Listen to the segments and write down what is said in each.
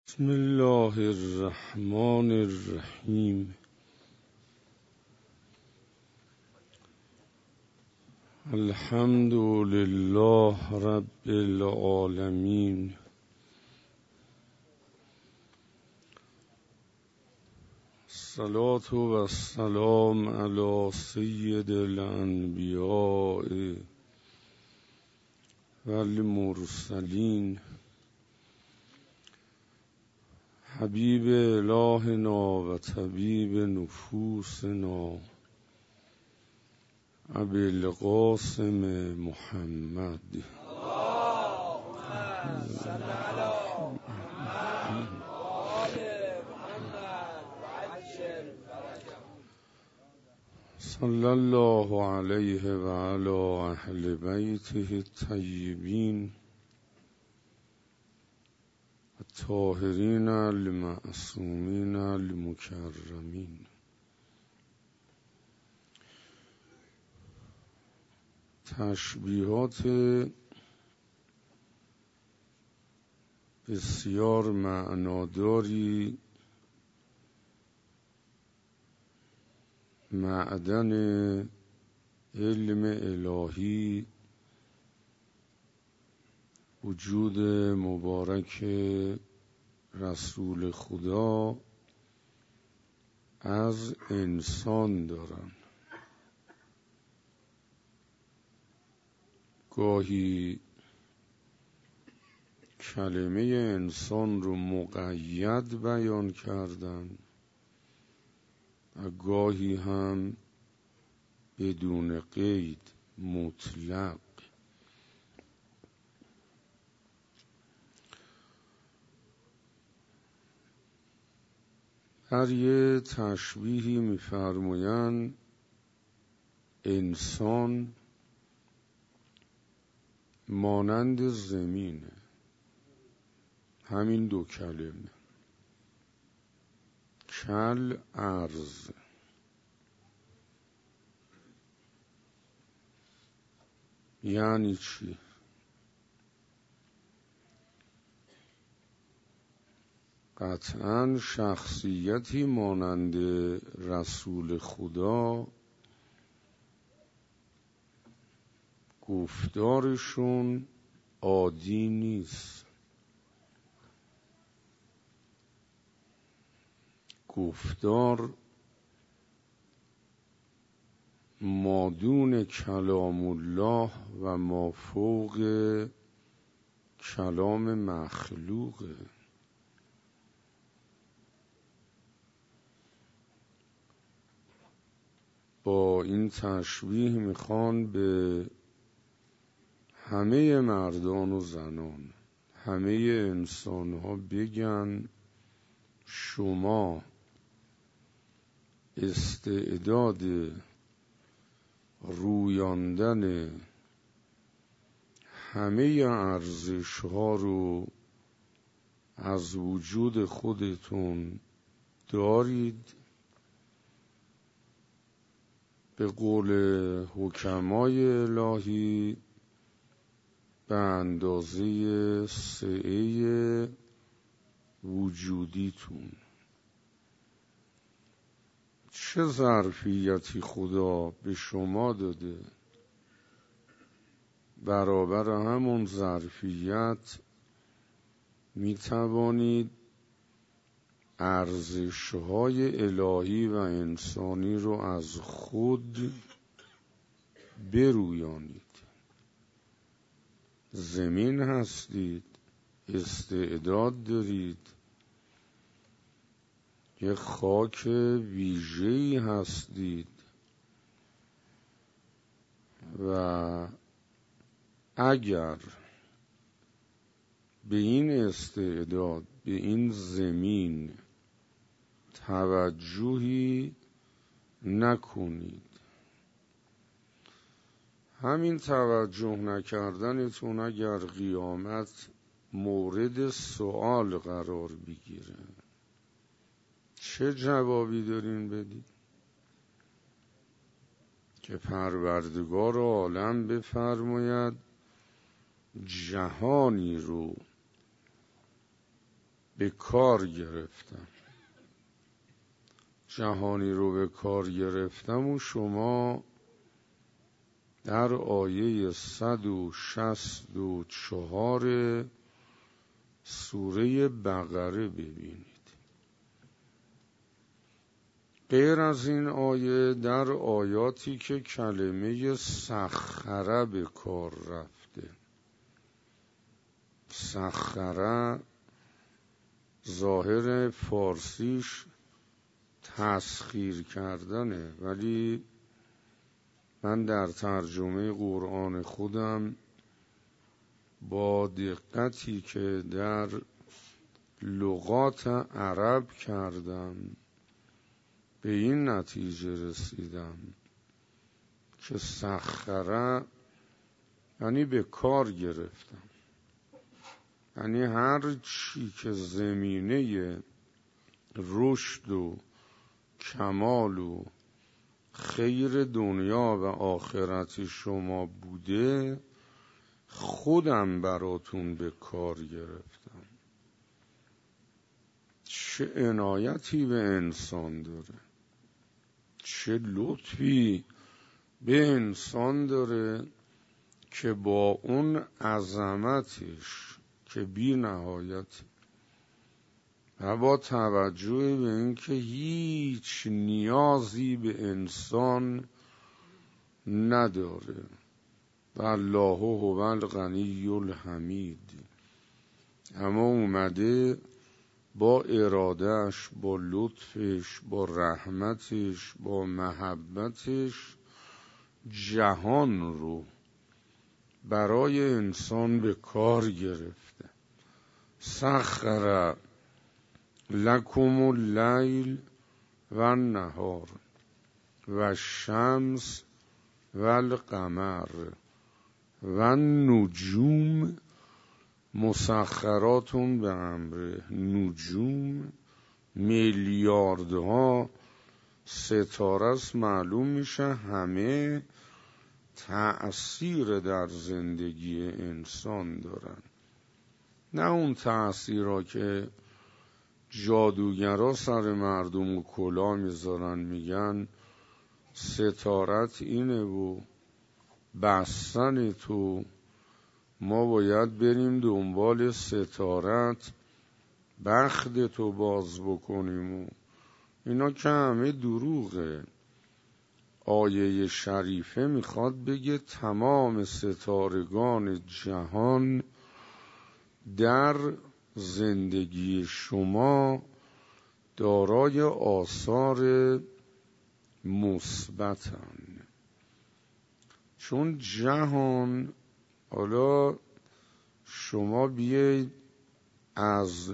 بسم الله الرحمن الرحیم. الحمد لله رب العالمین. الصلاة و السلام علی سید الانبیاء و المرسلین حبیب الهنا و طبیب نفوسنا ابی القاسم محمد. اللهم صل علی محمد و آل محمد وعجل فرجهم. صلی الله علیه و علی اهل بیته الطیبین الطاهرین المعصومین المکرمین. تشبیهات بسیار معناداری معدن علم الهی وجود مبارک رسول خدا از انسان دارن. گاهی کلمه انسان رو مقید بیان کردن و گاهی هم بدون قید مطلق. در یه تشبیهی می‌فرمایند انسان مانند زمینه. همین دو کلمه کل ارض. یعنی چی؟ قطعاً شخصیتی مانند رسول خدا گفتارشون عادی نیست. گفتار مادون کلام الله و مافوق کلام مخلوقه. با این تشبیه میخوان به همه مردان و زنان، همه انسانها بگن شما استعداد رویاندن همه ارزش‌ها رو از وجود خودتون دارید. به قول حکمای الهی به اندازه سعه وجودیتون. چه ظرفیتی خدا به شما داده، برابر همون ظرفیت می توانید ارزش‌های الهی و انسانی رو از خود برویانید. زمین هستید، استعداد دارید، یه خاک ویژه‌ای هستید و اگر به این استعداد، به این زمین توجهی نکنید، همین توجه نکردنتون اگر قیامت مورد سؤال قرار بگیره چه جوابی دارین بدید؟ که پروردگار عالم بفرماید جهانی رو به کار گرفتم. جهانی رو به کار گرفتم و شما در آیه 164 سوره بقره ببینید. غیر از این آیه در آیاتی که کلمه سخره به کار رفته، سخره ظاهر فارسیش تسخیر کردنه، ولی من در ترجمه قرآن خودم با دقتی که در لغات عرب کردم به این نتیجه رسیدم که سخره یعنی به کار گرفتم، یعنی هر چی که زمینه رشد و کمال و خیر دنیا و آخرت شما بوده خودم براتون به کار گرفتم. چه عنایتی به انسان داره، چه لطفی به انسان داره که با اون عظمتش که بی نهایت و با توجه به اینکه هیچ نیازی به انسان نداره و الله هو الغنی الحمید، اما اومده با ارادهش، با لطفش، با رحمتش، با محبتش جهان رو برای انسان به کار گرفته. سخر لکم اللیل و النهار و الشمس و القمر و النجوم مسخراتون به امره. نجوم میلیاردها ستاره است، معلوم میشه همه تأثیر در زندگی انسان دارن، نه اون تأثیرها که جادوگرا سر مردم و کلاه میذارن میگن ستارت اینه و بستن تو، ما باید بریم دنبال ستارت بخت تو باز بکنیم و اینا که همه دروغه. آیه شریفه میخواد بگه تمام ستارگان جهان در زندگی شما دارای آثار مثبتن، چون جهان، حالا شما بیایید از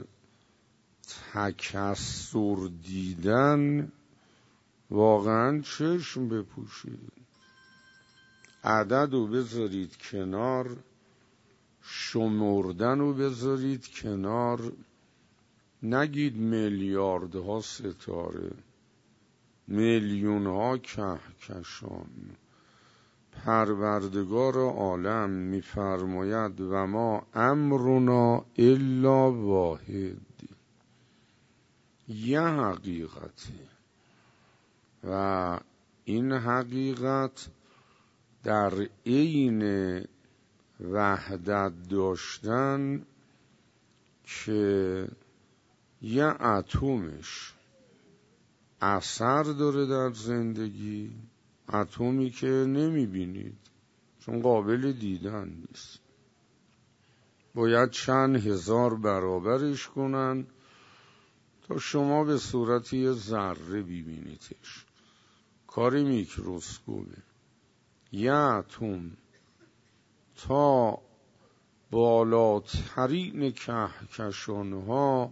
تکثر دیدن واقعا چشم بپوشید، عدد رو بذارید کنار، شمردن رو بذارید کنار، نگید میلیاردها ستاره، میلیونها کهکشان. پروردگار عالم میفرماید و ما امرنا الا واحد، یه حقیقته و این حقیقت در عین وحدت داشتن که یه اتمش اثر داره در زندگی، اتمی که نمیبینید چون قابل دیدن نیست، باید چند هزار برابرش کنن تا شما به صورت یه ذره ببینیدش. کار میکروسکوپه. یه اتم تا بالاترین کهکشان‌ها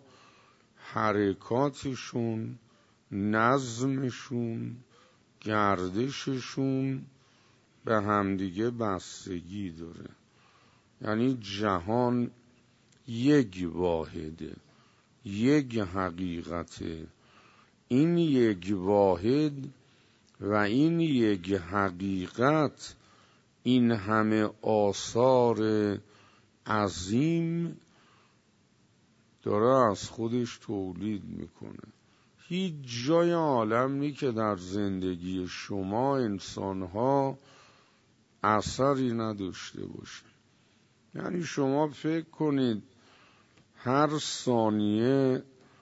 حرکاتشون، نظمشون، گردششون به همدیگه بستگی داره. یعنی جهان یک واحده، یک حقیقته. این یک واحد و این یک حقیقت این همه آثار عظیم داره از خودش تولید میکنه. هیچ جای عالم نی که در زندگی شما انسانها اثری نداشته باشه. یعنی شما فکر کنید هر ثانیه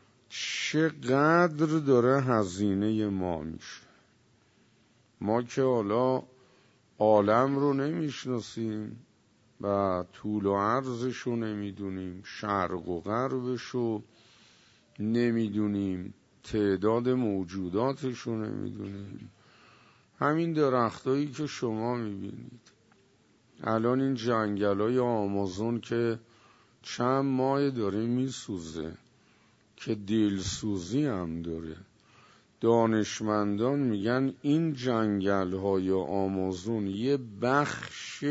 چقدر داره هزینه ما میشه. ما که حالا عالم رو نمیشناسیم و طول و عرضش رو نمیدونیم، شرق و غربش رو نمیدونیم، تعداد موجوداتش رو نمیدونیم. همین درختایی که شما میبینید الان، این جنگلای آمازون که چند ماه داره میسوزه، که دلسوزی هم داره. دانشمندان میگن این جنگل‌های آمازون یه بخش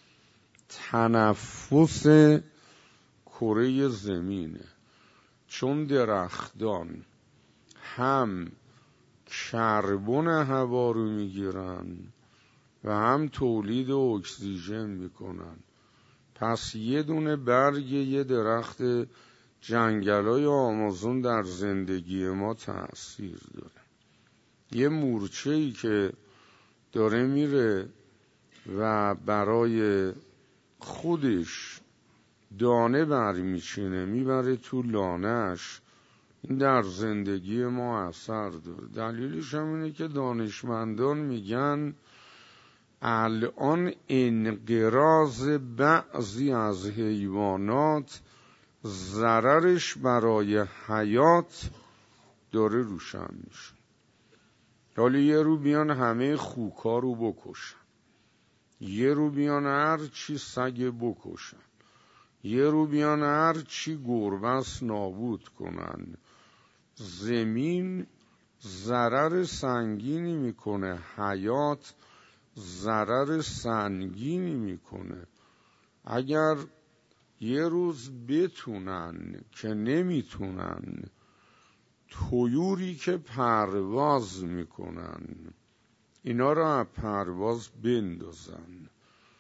تنفس کره زمینه، چون درختان هم کربن هوا رو میگیرن و هم تولید اکسیژن میکنن. پس یه دونه برگ یه درخت جنگلای آمازون در زندگی ما تأثیر داره. یه مورچه‌ای که داره میره و برای خودش دانه برمیچینه میبره تو لانه‌اش، این در زندگی ما اثر داره. دلیلش هم اینه که دانشمندان میگن الان انقراض بعضی از حیوانات ضررش برای حیات داره روشن میشه. حالا یه رو بیان همه خوکا رو بکشن، یه رو بیان هر چی سگ بکشن، یه رو بیان هر چی گربه نابود کنن. زمین ضرر سنگینی میکنه، حیات ضرر سنگینی میکنه. اگر یه روز بتونن که نمیتونن، طیوری که پرواز میکنن اینا را پرواز بندازن،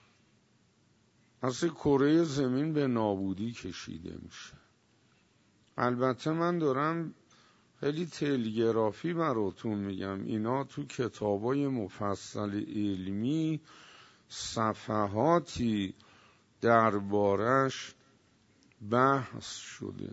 اصلا کره زمین به نابودی کشیده میشه. البته من دارم خیلی تلگرافی براتون میگم، اینا تو کتابای مفصل علمی صفحاتی دربارش بحث شده.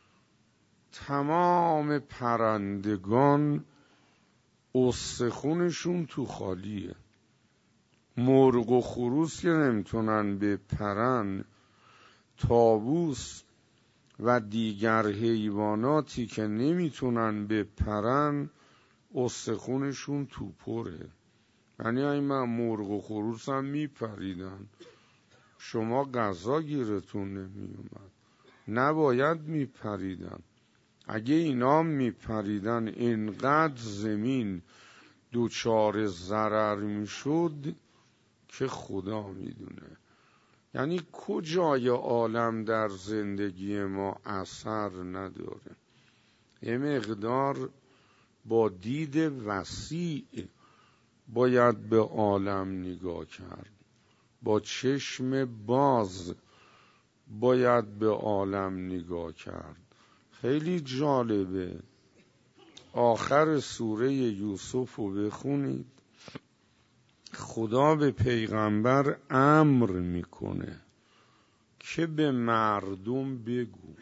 تمام پرندگان استخونشون تو خالیه. مرغ و خروس که نمیتونن بپرن، طاووس و دیگر حیواناتی که نمیتونن بپرن استخونشون تو پره. یعنی این من مرغ و خروس هم میپریدن، شما غذا گیرتون نمیومد، نباید میپریدن. اگه اینا میپریدن اینقدر زمین دوچار ضرر میشد که خدا میدونه. یعنی کجای عالم در زندگی ما اثر نداره. یه مقدار با دید وسیع باید به عالم نگاه کرد، با چشم باز باید به عالم نگاه کرد. خیلی جالبه، آخر سوره یوسف رو بخونید، خدا به پیغمبر امر میکنه که به مردم بگو.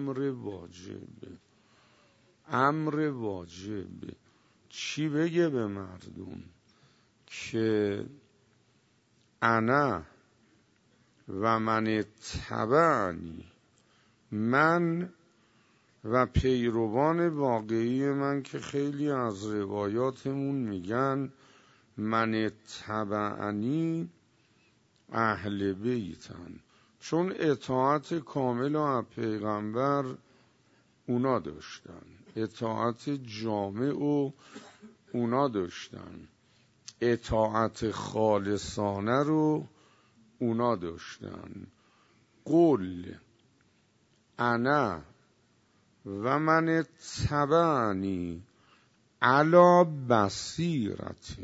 امر واجبه. چی بگه به مردم؟ که انا و من اتبعنی، من و پیروان واقعی من، که خیلی از روایاتمون میگن من اتبعنی اهل بیتن، چون اطاعت کامل از پیغمبر اونا داشتن، اطاعت جامع و اونا داشتن، اطاعت خالصانه رو اونا داشتن. قل انا و من اتبعنی علی بصیرة،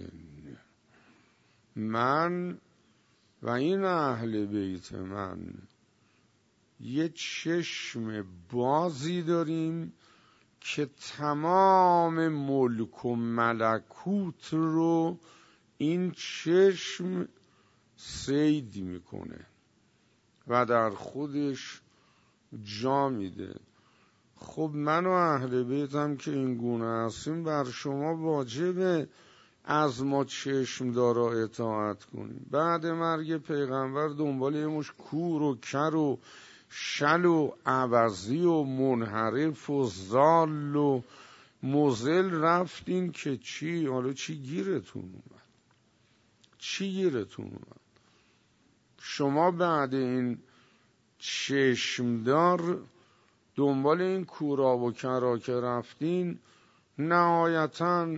من و این اهل بیت من یه چشم بازی داریم که تمام ملک و ملکوت رو این چشم صید میکنه و در خودش جا میده. خب من و اهل بیتم که این گونه هستیم، بر شما واجبه از ما چشم دارا اطاعت کنیم. بعد مرگ پیغمبر دنبال یه مش کور و کر و شل و عوضی و منحرف و ضال و مضل رفتین که چی؟ حالا چی گیرتون اومد؟ چی گیرتون اومد؟ شما بعد این چشمدار دنبال این کورا و کرا که رفتین، نهایتاً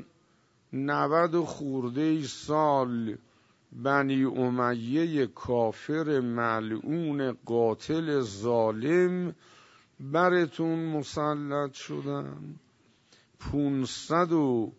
90 خورده سال بنی امیه کافر ملعون قاتل ظالم براتون مسلط شدن. 500 و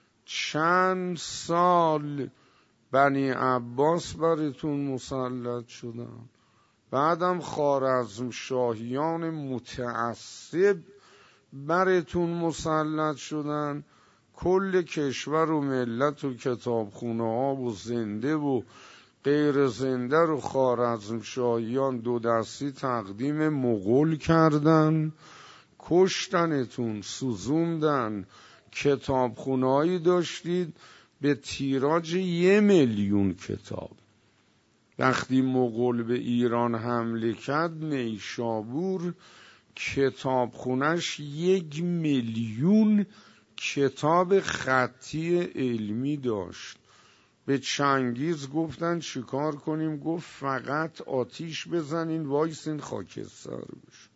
چند سال بنی عباس براتون مسلط شدن. بعدم خوارزم شاهیان متعصب براتون مسلط شدن. کل کشور و ملت و کتابخونه ها و زنده و غیر زنده رو خوارزم شاهیان دو دستی تقدیم مغول کردن، کشتنتون، سوزوندن. کتابخونه‌ای داشتید به تیراژ 1 میلیون کتاب. وقتی مغول به ایران حمله کرد، نیشابور کتابخونش 1 میلیون کتاب خطی علمی داشت. به چنگیز گفتن چیکار کنیم؟ گفت فقط آتیش بزنین، وایسین خاکستر بشه.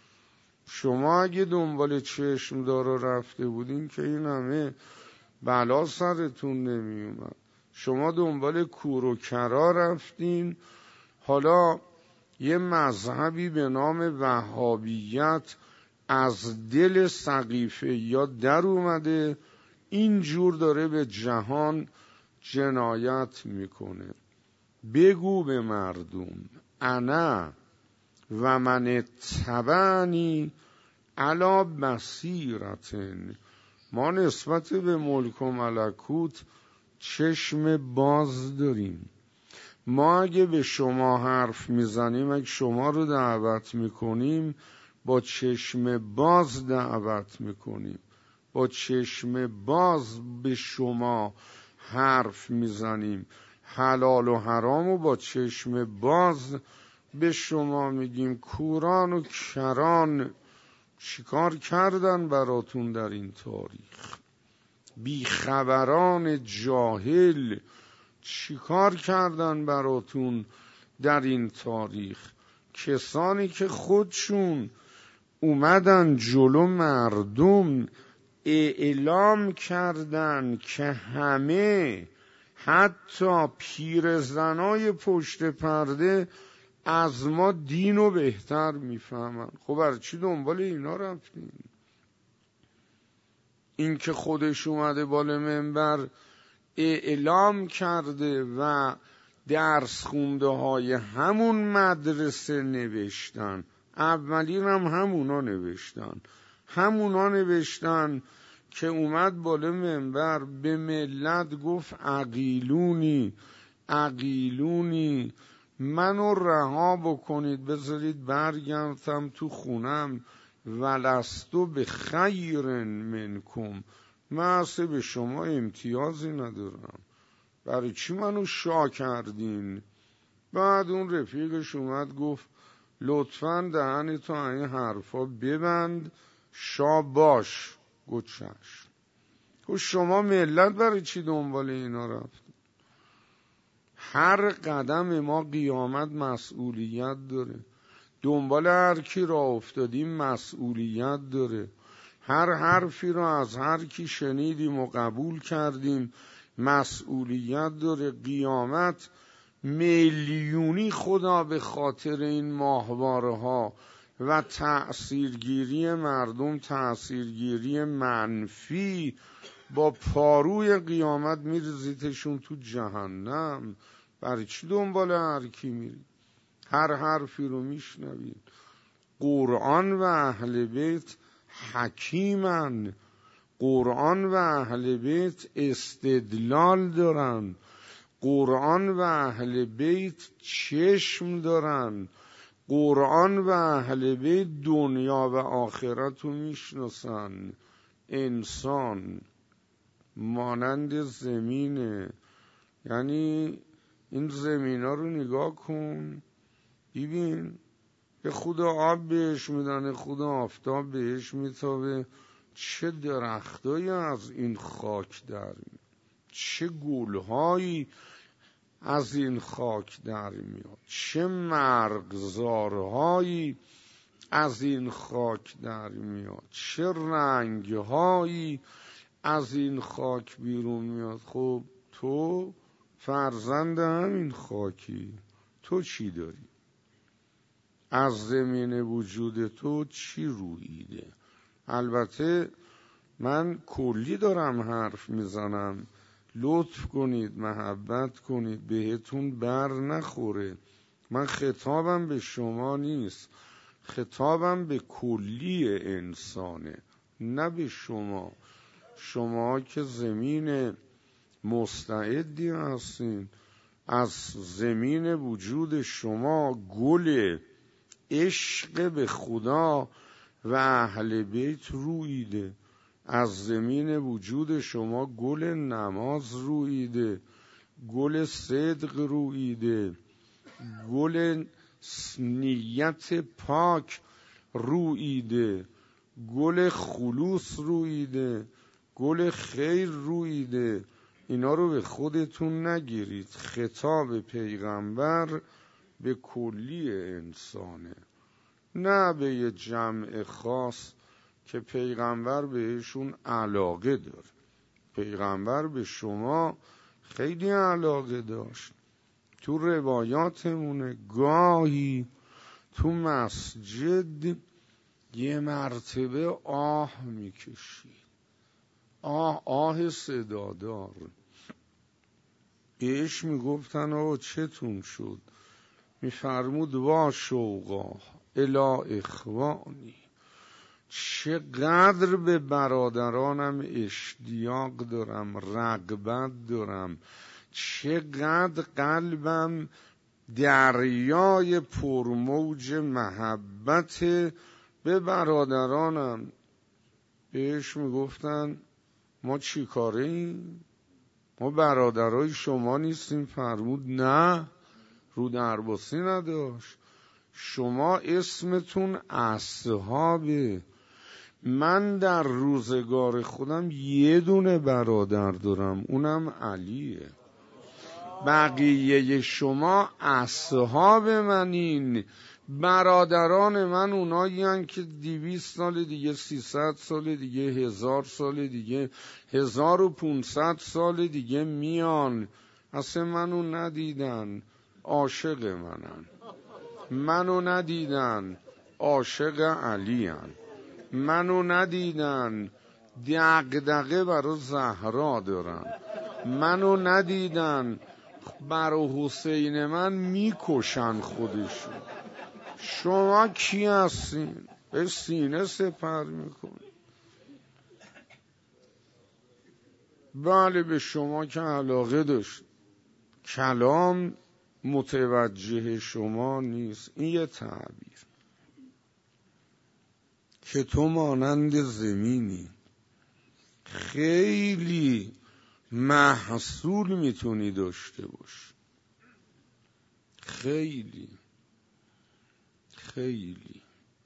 شما اگه دنبال چشم دارا رفته بودین که این همه بلا سرتون نمی اومد. شما دنبال کور و کرا رفتین. حالا یه مذهبی به نام وهابیت از دل سقیفه یا در اومده، اینجور داره به جهان جنایت میکنه. بگو به مردم انا و من تبعنی علی بصیرتن، ما نسبت به ملک و ملکوت چشم باز داریم. ما اگه به شما حرف میزنیم، اگه شما رو دعوت میکنیم، با چشم باز دعوت میکنیم. با چشم باز به شما حرف میزنیم. حلال و حرام و با چشم باز به شما میگیم. کوران و کران چیکار کردن براتون در این تاریخ؟ بیخبران جاهل چیکار کردن براتون در این تاریخ؟ کسانی که خودشون اومدن جلو مردم اعلام کردن که همه، حتی پیرزنای پشت پرده، از ما دینو بهتر میفهمن. خب برای چی دنبال اینا رفتین؟ این که خودش اومده بالا منبر اعلام کرده و درس خونده های همون مدرسه نوشتن، اولین هم همونا نوشتن که اومد بالا منبر به ملت گفت عقیلونی منو رها بکنید، بذارید برگردم تو خونم. ولستو به خیر منکم، من اصلا به شما امتیازی ندارم، برای چی منو شا کردین؟ بعد اون رفیقش اومد گفت لطفاً دهن تو این حرفا ببند، شا باش. گفت چشم. گفت شما ملت برای چی دنبال اینا رفتین؟ هر قدم ما قیامت مسئولیت داره. دنبال هر کی را افتادیم مسئولیت داره. هر حرفی را از هر کی شنیدیم و قبول کردیم مسئولیت داره. قیامت میلیونی خدا به خاطر این ماهواره ها و تأثیرگیری مردم، تأثیرگیری منفی، با پاروی قیامت میرزیتشون تو جهنم. برای چی دنبال هر کی میری؟ هر حرفی رو میشنوید. قرآن و اهل بیت حکیمن، قرآن و اهل بیت استدلال دارن، قرآن و اهل بیت چشم دارن، قرآن و اهل بیت دنیا و آخرت رو میشناسن. انسان مانند زمینه، یعنی این زمین ها رو نگاه کن، ببین یه خود آب بهش میدن، خود آفتاب بهش میتابه، چه درختایی از این خاک در میاد، چه گلهایی از این خاک در میاد، چه مرغزارهایی از این خاک در میاد، چه رنگهایی از این خاک بیرون میاد. خب تو فرزند همین خاکی، تو چی داری؟ از زمین وجود تو چی روییده؟ البته من کلی دارم حرف میزنم، لطف کنید محبت کنید بهتون بر نخوره. من خطابم به شما نیست، خطابم به کلی انسانه، نه به شما. شما که زمین مستعدی هستین، از زمین وجود شما گل عشق به خدا و اهل بیت روییده، از زمین وجود شما گل نماز روییده، گل صدق روییده، گل نیت پاک روییده، گل خلوص روییده، گل خیر روییده. اینا رو به خودتون نگیرید. خطاب پیغمبر به کلی انسانه، نه به یه جمع خاص که پیغمبر بهشون علاقه داره. پیغمبر به شما خیلی علاقه داشت. تو روایاتمونه گاهی تو مسجد یه مرتبه آه میکشید، آه صدادار. بهش میگفتن آقا چتون شد؟ میفرمود وا شوقا الا اخوانی، چقدر به برادرانم اشتیاق دارم، رغبت دارم، چقدر قلبم دریای پرموج محبت به برادرانم. بهش میگفتن ما چی کاره ایم؟ ما برادرای شما نیستیم؟ فرمود نه، رو درباسی نداشت، شما اسمتون اصحابه. من در روزگار خودم یه دونه برادر دارم، اونم علیه. بقیه شما اصحاب منین. برادران من اونایی هن که 200 سال دیگه، 300 سال دیگه، 1000 سال دیگه، 1500 سال دیگه میان. اصلا منو ندیدن، عاشق منن. منو ندیدن، عاشق علی هن. منو ندیدن، دغدغه برا زهرا دارن. منو ندیدن، برا حسین من میکشن خودشون. شما کی هستین؟ به سینه سپر میکنی. بله به شما که علاقه داشت، کلام متوجه شما نیست. این یه تعبیر که تو مانند زمینی خیلی محصول میتونی داشته باش، خیلی خیلی.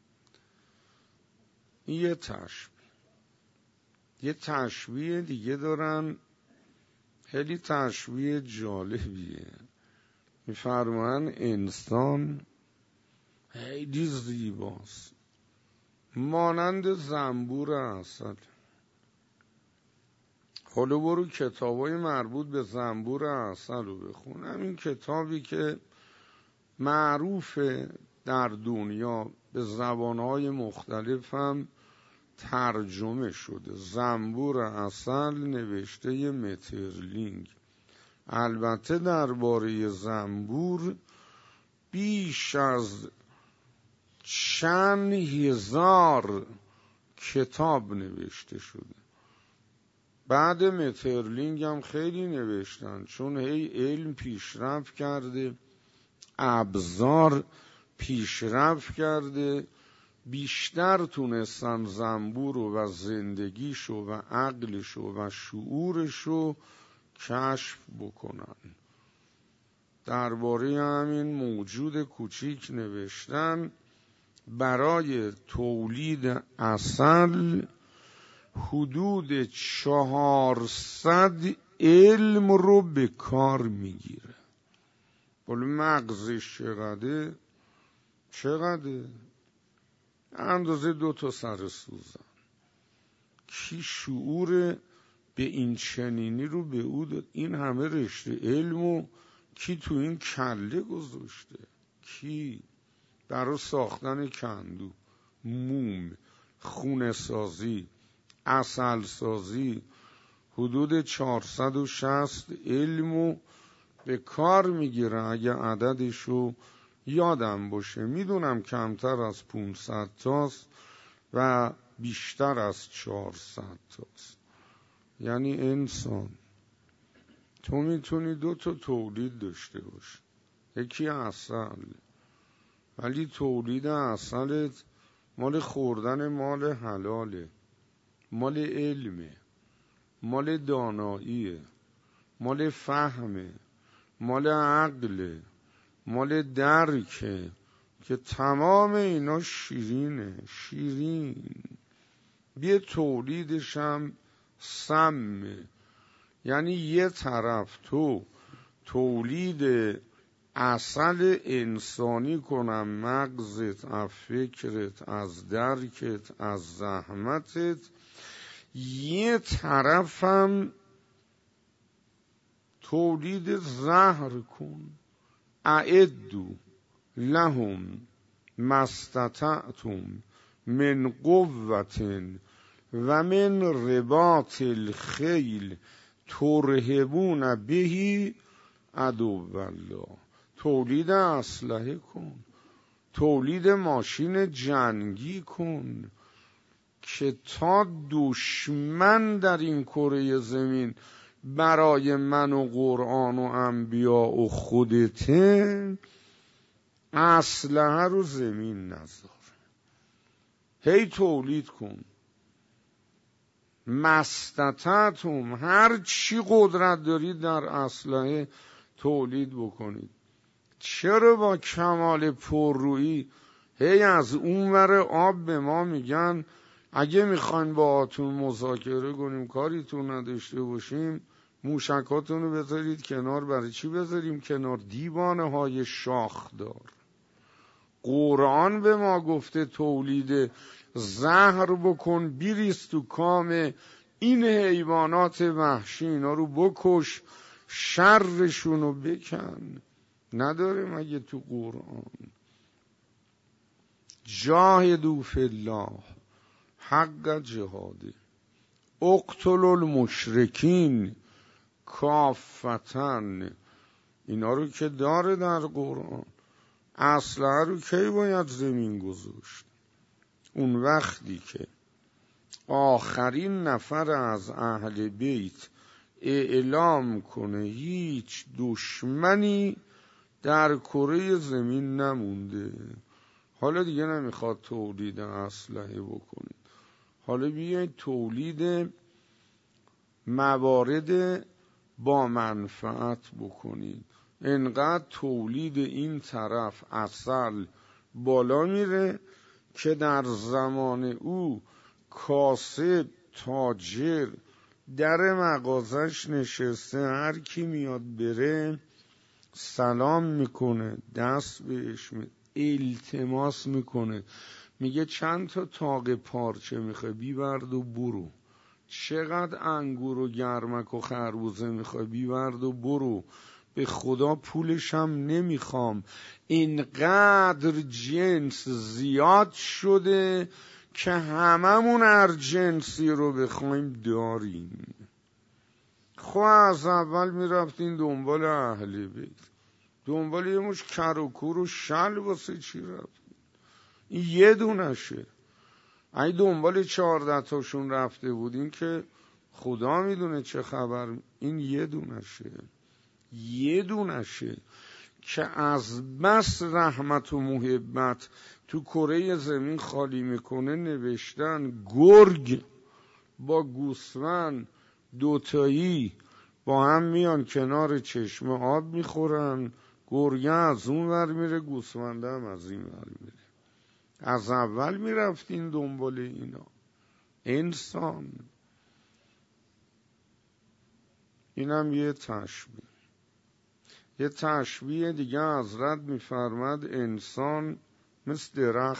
این یه تشبیه. یه تشبیه دیگه دارن، خیلی تشبیه جالبیه. میفرمان انسان خیلی زیباست، مانند زنبور عسل. حالا برو کتابای مربوط به زنبور عسل رو بخون. همین کتابی که معروفه در دنیا به زبانهای مختلف هم ترجمه شده، زنبور عسل نوشته مترلینگ. البته درباره زنبور بیش از چند هزار کتاب نوشته شده. بعد مترلینگ هم خیلی نوشتن، چون هی علم پیشرفت کرده، ابزار پیشرفت کرده، بیشتر تونستن زنبور و زندگیشو و عقلشو و شعورشو کشف بکنن. درباره همین موجود کوچیک نوشتن برای تولید عسل حدود 400 علم رو به کار میگیره. ولی مغزش چقدر اندازه 2 سر سوزن. کی شعور به این چنینی رو به او داد؟ این همه رشته علمو کی تو این کله گذاشته؟ کی؟ برای ساختن کندو، موم، خونه سازی، عسل سازی حدود 460 علمو به کار میگیره. اگه عددشو یادم باشه، میدونم کمتر از 500 تاست و بیشتر از 400 تاست. یعنی انسان تو میتونی 2 تولید داشته باشی. یکی عسل، ولی تولید عسلت مال خوردن مال حلاله، مال علمه، مال داناییه، مال فهمه، مال عقله، مال درکه، که تمام اینا شیرینه. شیرین یه تولیدش هم سمه. یعنی یه طرف تو تولید عسل انسانی کنم، مغزت، از فکرت، از درکت، از زحمتت، یه طرفم تولید زهر کن. اعدوا لهم ما استطعتم من قوة و من رباط الخیل ترهبون به عدو الله. تولید اسلحه کن، تولید ماشین جنگی کن، که تا دشمن در این کره زمین برای من و قرآن و انبیا و خودته، اسلحه رو زمین نذار. هی تولید کن. مستطعتم، هر چی قدرت دارید در اسلحه تولید بکنید. چرا با کمال پررویی هی از اونور آب به ما میگن اگه میخواین با آتون مذاکره کنیم، کاریتون نداشته باشیم، موشکاتون رو بذارید کنار. برای چی بذاریم کنار؟ دیوانه های شاخدار. قرآن به ما گفته تولید زهر بکن، بیریز تو کام این حیوانات وحشی، اینا رو بکش، شرشون رو بکن. نداره مگه تو قرآن؟ جاهدوا فی الله حق جهاده اقتلوا المشرکین کافتن. اینا رو که داره در قرآن. اسلحه رو کی باید زمین گذاشت؟ اون وقتی که آخرین نفر از اهل بیت اعلام کنه هیچ دشمنی در کره زمین نمونده، حالا دیگه نمیخواد تولید اسلحه بکنید، حالا بیاید تولید موارد با منفعت بکنید. انقدر تولید این طرف عسل بالا میره که در زمان او کاسب، تاجر در مغازش نشسته، هر کی میاد بره سلام میکنه، دست بهش التماس میکنه، میگه چند تا تاق پارچه میخوای بیورد و برو. چقدر انگور و گرمک و خربوزه میخوای بیورد و برو. به خدا پولش هم نمیخوام. اینقدر جنس زیاد شده که هممون هر جنسی رو بخوایم داریم. خب از اول میرفتین دنبال اهل بیت، دنبال یه مش کر و کور و شل واسه چی رفتین؟ این یه دونشه. اگه دنبال 14 تاشون رفته بودین که خدا میدونه چه خبر. این یه دونشه که از بس رحمت و محبت تو کره زمین خالی میکنه نوشتن گرگ با گوسفند دوتایی با هم میان کنار چشمه آب میخورن. گرگه از اون ور میره، گوسفنده هم از این ور میره. از اول میرفتین دنبال اینا. انسان. اینم یه تشبیه. یه تشبیه دیگه حضرت میفرماد انسان مثل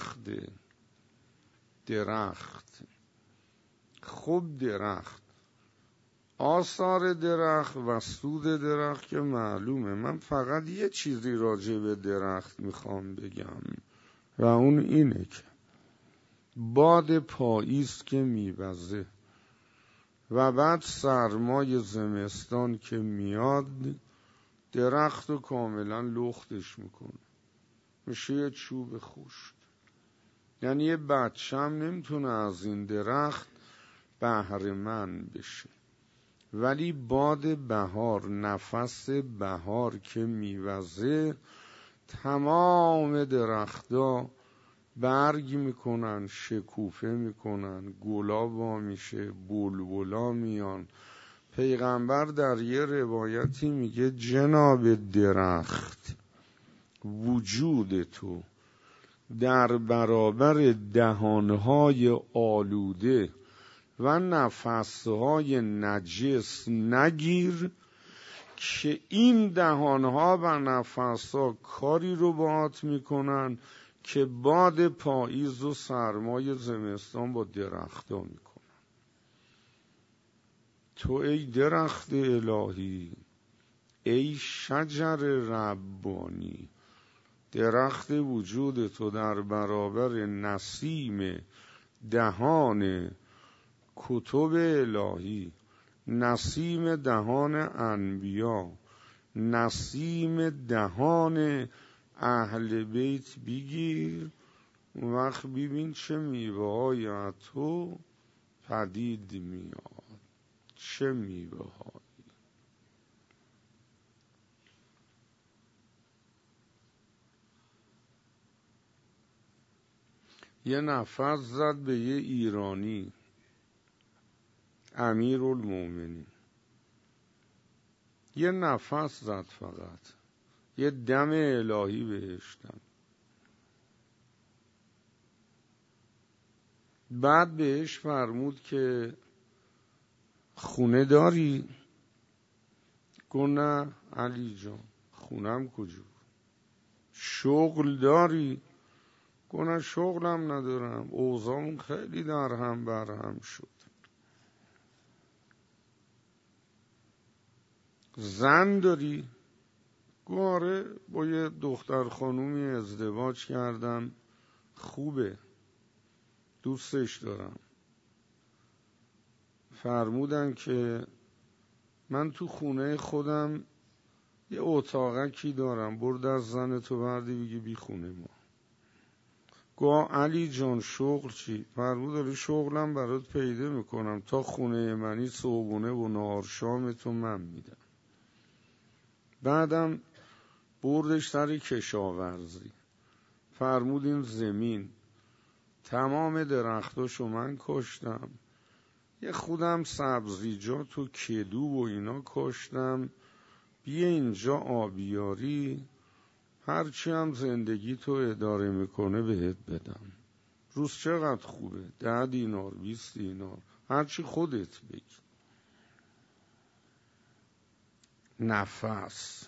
درخت. خوب درخت، آثار درخت و سود درخت که معلومه. من فقط یه چیزی راجع به درخت میخوام بگم و اون اینه که باد پاییز که میوزه و بعد سرمای زمستان که میاد درخت رو کاملا لختش میکنه، میشه یه چوب خشک. یعنی یه بچه هم نمیتونه از این درخت بهره‌مند بشه. ولی باد بهار، نفس بهار که میوزه تمام درخت‌ها برگ میکنن، شکوفه میکنن، گلا وا میشه، بلبلا میان. پیغمبر در یه روایتی میگه جناب درخت، وجود تو در برابر دهانهای آلوده و نفسهای نجس نگیر که این دهانها و نفسها کاری رو باهات میکنن که باد پاییز و سرمای زمستان با درختها میکنن. تو ای درخت الهی، ای شجر ربانی، درخت وجود تو در برابر نسیم دهان کتب الهی، نسیم دهان انبیا، نسیم دهان اهل بیت بگیر. اون وقت ببین چه میوه های از تو پدید میاد. چه میوه های. یه نفس زد به یه ایرانی، امیرالمومنین. یه نفس زد فقط، یه دم الهی بهش داد. بعد بهش فرمود که خونه داری؟ گفت نه علی جان، خونم کجا. شغل داری؟ گفت نه شغلم ندارم، اوضاعمون خیلی در هم برهم شد. زن داری؟ گفت آره، با یه دختر خانومی ازدواج کردم، خوبه، دوستش دارم. فرمودن که من تو خونه خودم یه اتاقکی دارم، برد از زن تو بردی بگی بی خونه ما. گفت علی جان شغل چی؟ فرمود داری شغلم برات پیدا میکنم، تا خونه منی صبحونه و نهار شام تو من میدم. بعدم بردش سر کشاورزی. فرمود این زمین تمام درختاشو من کشتم، یه خودم سبزیجات و کدو و اینا کشتم، بیا اینجا آبیاری، هرچی هم زندگی تو اداره میکنه بهت بدم. روز چقدر خوبه؟ 10 دینار 20 دینار، هرچی خودت بگی. نفس.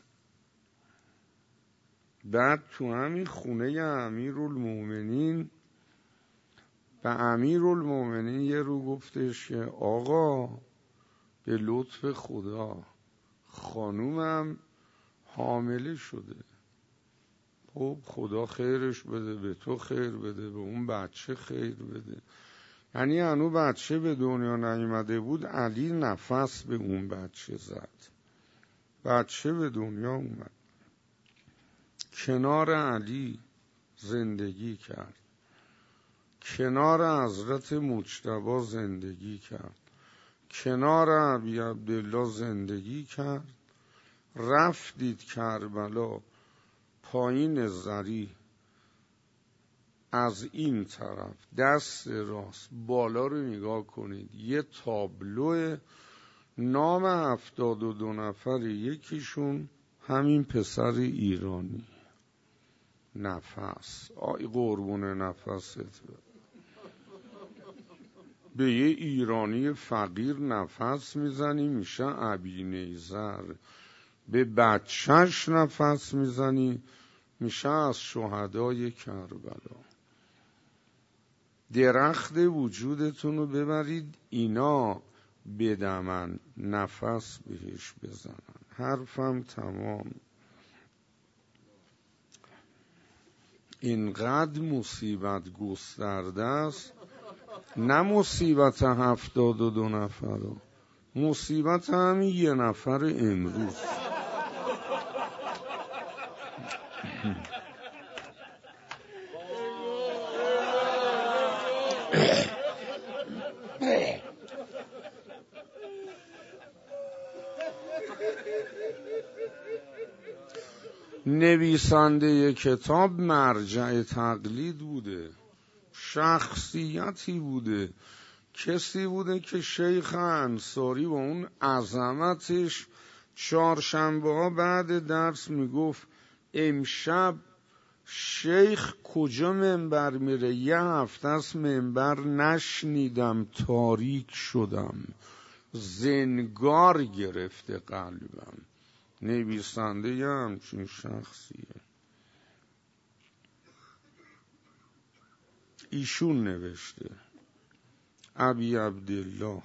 بعد تو همین خونه امیرالمومنین به امیرالمومنین یه رو گفتش که آقا به لطف خدا خانومم حامله شده. خب خدا خیرش بده، به تو خیر بده، به اون بچه خیر بده. یعنی هنو بچه به دنیا نیامده بود، علی نفس به اون بچه زد، بچه به دنیا اومد، کنار علی زندگی کرد. کنار حضرت مجتبی زندگی کرد، کنار ابی عبدالله زندگی کرد، رفتید کربلا پایین زری، از این طرف دست راست بالا رو نگاه کنید، یه تابلو نام 72 نفر، یکیشون همین پسر ایرانی. نفس، آی قربون نفست، به یه ایرانی فقیر نفس میزنی میشه ابی نیزر، به بچهش نفس میزنی میشه از شهدای کربلا. درخت وجودتون رو ببرید اینا بدمن، نفس بهش بزنن. حرفم تمام. اینقدر مصیبت گسترده است، نه مصیبت 72 نفر، مصیبت همین یه نفر امروز. نویسنده کتاب مرجع تقلید بوده، شخصیتی بوده، کسی بوده که شیخ انصاری با اون عظمتش چهارشنبه ها بعد درس میگفت امشب شیخ کجا منبر میره، یه هفته است منبر نشنیدم، تاریک شدم، زنگار گرفته قلبم. نویسنده یه همچین شخصیه. ایشون نوشته، ابی عبدالله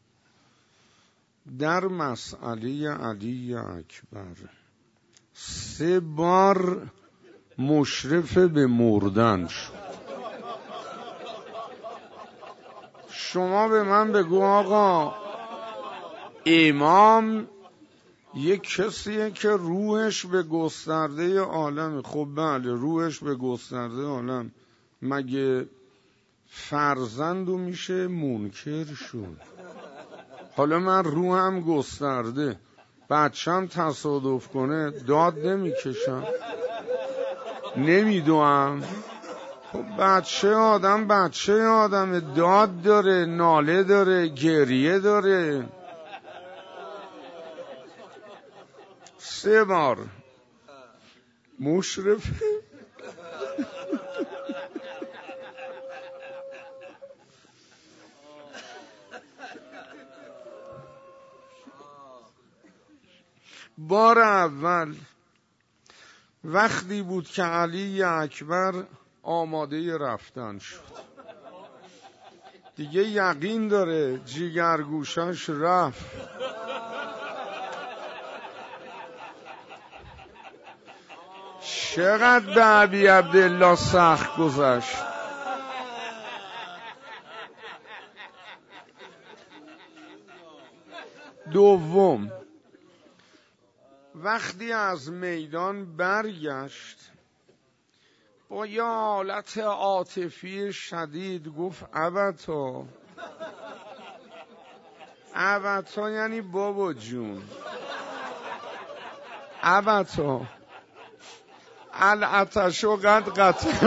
در مسئله علی اکبر 3 بار مشرف به مردن شد. شما به من بگو آقا امام یک کسیه که روحش به گسترده عالم. خب بله، روحش به گسترده عالم، مگه فرزندو میشه منکر شد؟ حالا من روحم گسترده، بچم تصادف کنه داد نمیکشم، نمیدوام. خب بچه آدم داد داره، ناله داره، گریه داره. 3 بار مشرف بار اول وقتی بود که علی اکبر آماده رفتن شد، دیگه یقین داره جیگرگوشش رفت، چقدر به ابی عبدالله سخت گذشت. دوم وقتی از میدان برگشت با یه حالت عاطفی شدید گفت ابتا یعنی بابا جون، ابتا العطشو قد قتل.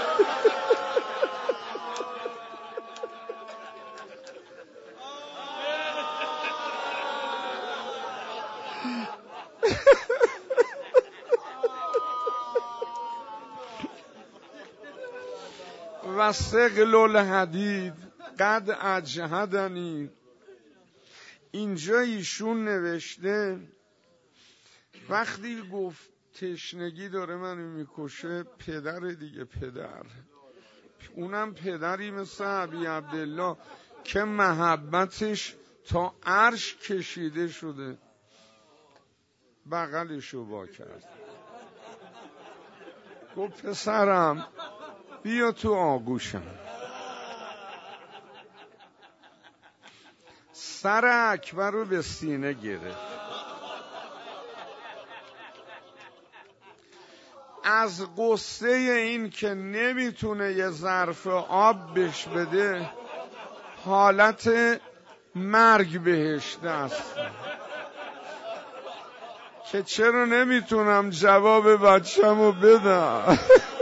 و ثقل الحدید قد اجهدنی. اینجا ایشون نوشته وقتی گفت تشنگی داره منو میکشه، پدر دیگه، پدر، اونم پدری مثل ابی عبدالله که محبتش تا عرش کشیده شده، بغلشو وا کرد، گفت پسرم بیا تو آغوشم. سر اکبر رو به سینه گرفت. از قصه این که نمیتونه یه ظرف آب بهش بده حالت مرگ بهش دست که چرا نمیتونم جواب بچه‌مو بدم.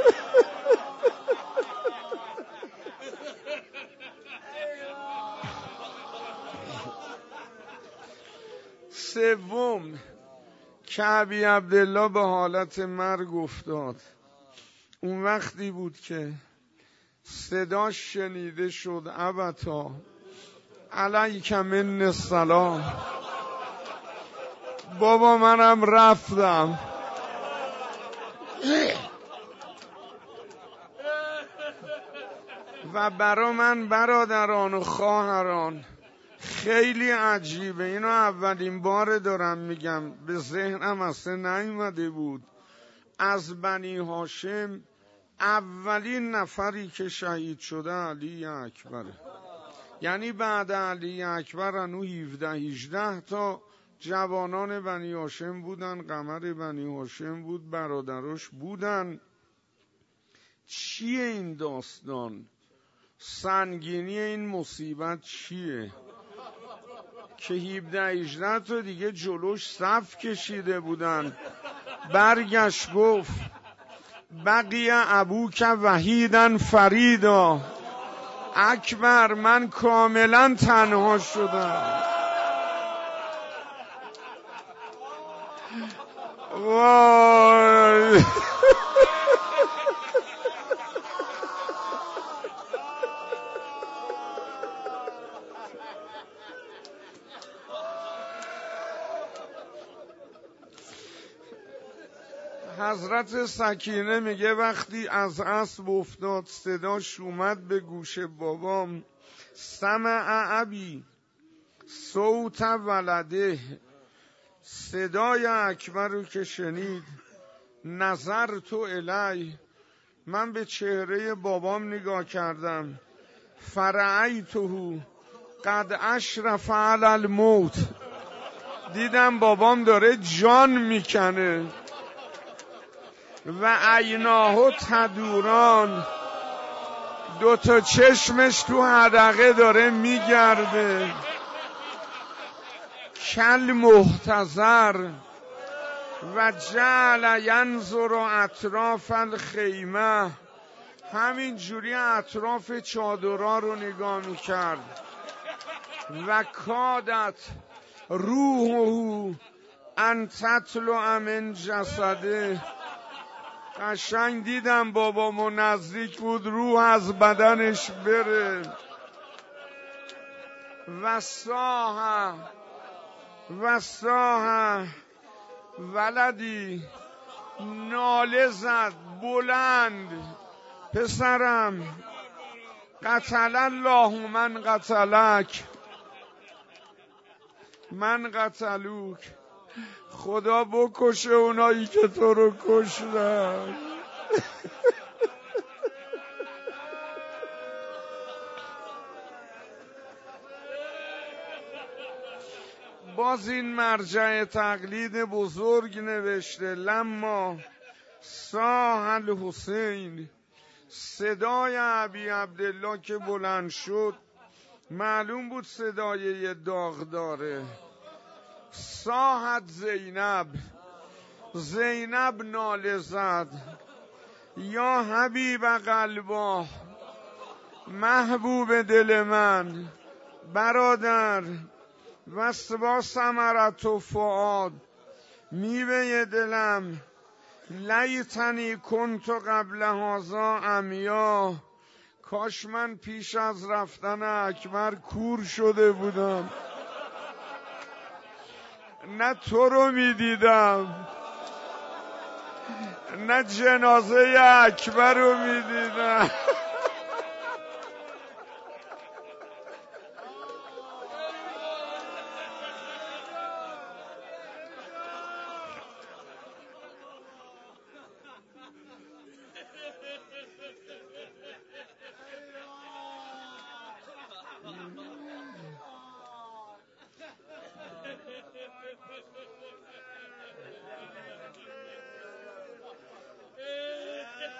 سوم که ابی عبدالله به حالت مرگ افتاد، اون وقتی بود که صداش شنیده شد ابتا علیک من السلام، بابا منم رفتم. و برا من برادران و خواهران خیلی عجیبه، اینو اولین بار دارم میگم، به ذهنم اصلا نیومده بود. از بنی هاشم اولین نفری که شهید شده علی اکبره، یعنی بعد علی اکبر انو 17-18 تا جوانان بنی هاشم بودن، قمر بنی هاشم بود، برادراش بودن. چیه این داستان؟ سنگینی این مصیبت چیه که 17-18 تا دیگه جلوش صف کشیده بودن؟ برگشت گفت بقی ابوک وحیدن فریدا، اکبر من کاملا تنها شدم. وای حضرت سکینه میگه وقتی از اسب افتاد صداش اومد به گوش بابام، سمع ابی صوت ولده، صدای اکبر رو که شنید، نظر تو الی، من به چهره بابام نگاه کردم، فرعیته قد اشرف علی الموت، دیدم بابام داره جان میکنه. و عیناه تدوران، دوتا چشمش تو حدقه داره میگرده، کل محتضر، و جعل ینظر اطراف الخیمه، همین جوری اطراف چادرها رو نگاه میکرد. و کادت روحه ان تطلع من جسده، قشنگ دیدم بابامو نزدیک بود روح از بدنش بره. و ساها ولدی، ناله زد بلند، پسرم قتل الله من قتلک، من قتلوک، خدا بکشه اونایی که تو رو کشتن. باز این مرجع تقلید بزرگ نوشته لما صاح الحسین، صدای ابی عبدالله که بلند شد معلوم بود صدای یه داغ داره. صاحت زینب ناله زد، یا حبیب قلبا، محبوب دل من، برادر، وسوا ثمرت و فؤاد، میوه دلم، لیتنی کنت قبل هذا عمیا، کاش من پیش از رفتن اکبر کور شده بودم، نه تو رو میدیدم نه جنازه اکبر رو میدیدم.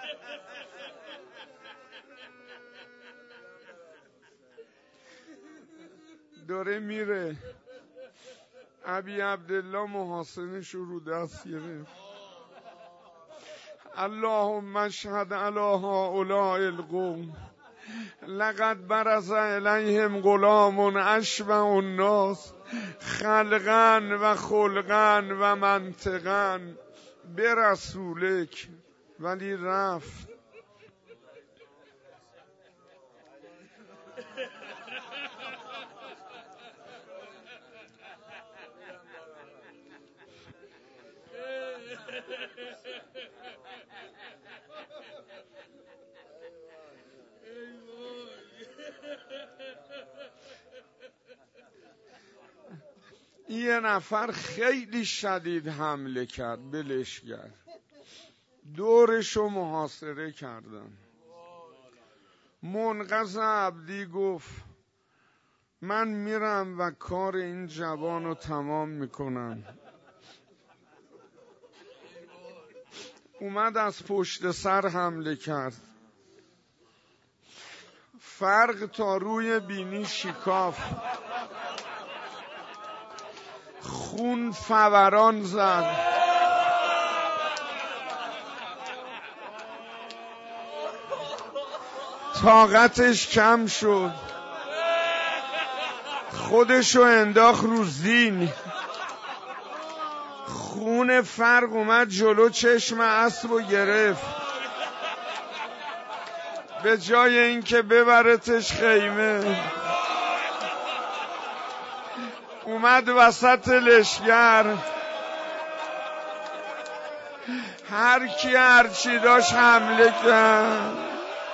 داره میره. ابی عبدالله محاسنش رو دست گرفت. اللهم اشهد علی هؤلاء القوم لقد برز الیهم غلام اشبه الناس خلقا و خلقا و منطقا برسولک. ولی رفت. یه نفر خیلی شدید حمله کرد به لشکر، دورشو محاصره کردن. منقذ عبدی گفت من میرم و کار این جوانو تمام میکنم. اومد از پشت سر حمله کرد، فرق تا روی بینی شکاف، خون فوران زد. طاقتش کم شد، خودشو انداخت رو زین. خون فرق اومد جلو چشم اسبو گرفت. به جای اینکه ببرتش خیمه اومد وسط لشگر. هر کی هر چی داشت حمله کرد.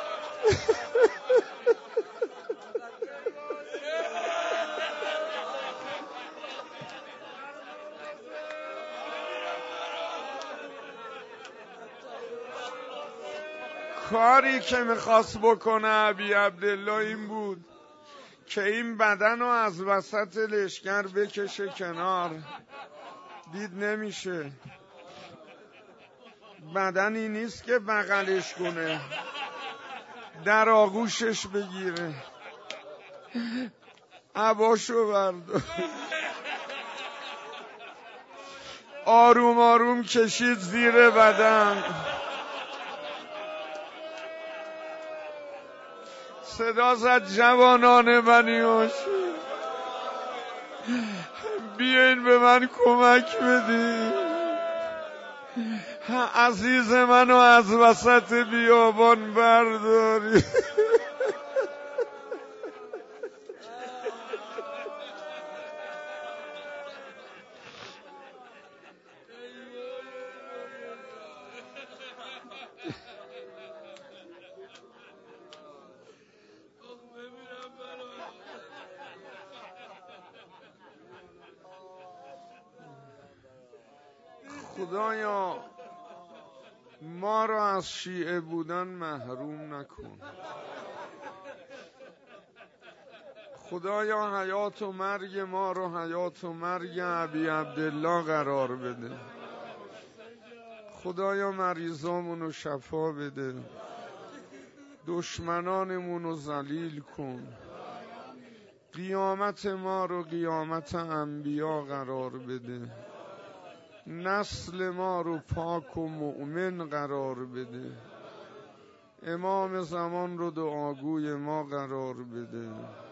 کاری که میخواست بکنه ابی عبدالله این بود که این بدن رو از وسط لشکر بکشه کنار. دید نمیشه، بدنی نیست که بغلش کنه، در آغوشش بگیره. عباشو بردار، آروم آروم کشید زیر بدن. صدا زد جوانان بنی هاشم بیاین به من کمک بدین، عزیز منو از وسط بیابان برداری. خدایا ما رو از شیعه بودن محروم نکن. خدایا حیات و مرگ ما رو حیات و مرگ ابی عبدالله قرار بده. خدایا مریضامون رو شفا بده، دشمنانمون رو ذلیل کن. قیامت ما رو قیامت انبیا قرار بده، نسل ما رو پاک و مؤمن قرار بده. امام زمان رو دعاگوی ما قرار بده.